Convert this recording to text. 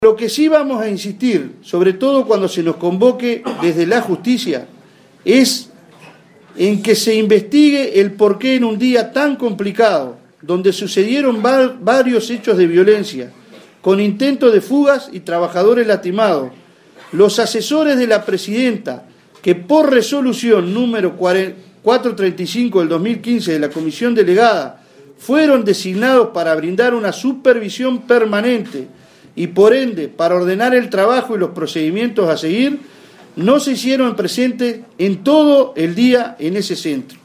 Lo que sí vamos a insistir, sobre todo cuando se nos convoque desde la justicia, es en que se investigue el porqué en un día tan complicado, donde sucedieron varios hechos de violencia, con intentos de fugas y trabajadores lastimados, los asesores de la presidenta, que por resolución número 435 del 2015 de la Comisión Delegada, fueron designados para brindar una supervisión permanente y por ende para ordenar el trabajo y los procedimientos a seguir, no se hicieron presentes en todo el día en ese centro.